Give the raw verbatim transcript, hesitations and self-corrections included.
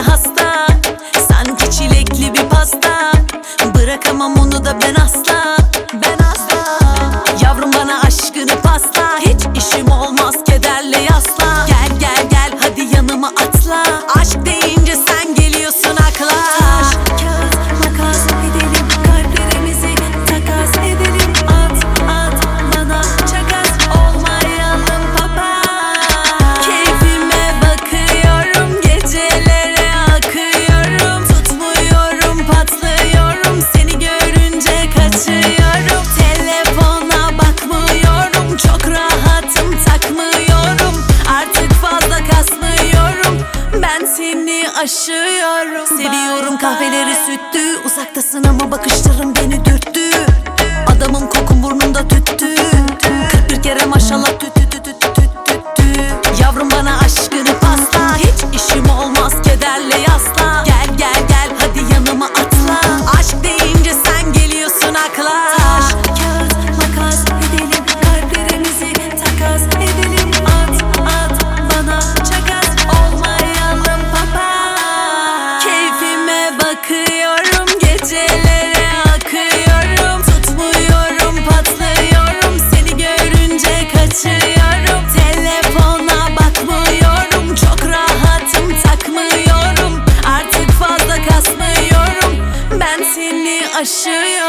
hasta, sanki çilekli bir pasta. Bırakamam onu da ben asla, ben asla. Yavrum bana aşkını pasla, hiç işim olmaz kederle yasla. Gel gel gel hadi yanıma atla, aşk deyince sen geliyorsun akla. Taş, kağıt, makas edelim, kalplerimizi takas edelim. At at bana çakas, olmayalım papaz. Keyfime bakıyorum, gecelere akıyorum. Tutmuyorum, patlıyorum, seni görünce kaçıyorum. Telefona bakmıyorum, çok rahatım, takmıyorum. Artık fazla kasmıyorum, ben seni aşıyorum. Seviyorum kahveleri sütlü, uzaktasın ama bakışların beni dürttü. Adamım kokun burnumda tüttü, kırk bir kere maşallah tütü tütü tütü tütü. Yavrum bana aşkını pasla, hiç işim olmaz kederle yasla. Gel gel gel hadi yanıma atla, aşk deyince sen geliyorsun akla. Taş, kağıt, makas edelim, kalplerimizi takas edelim. At at bana çakas, olmayalım papaz. Keyfime bakıyorum, gecelere akıyorum. Tutmuyorum, patlıyorum, seni görünce kaçıyorum. Telefona bakmıyorum, çok rahatım, takmıyorum. Artık fazla kasmıyorum, ben seni aşıyorum.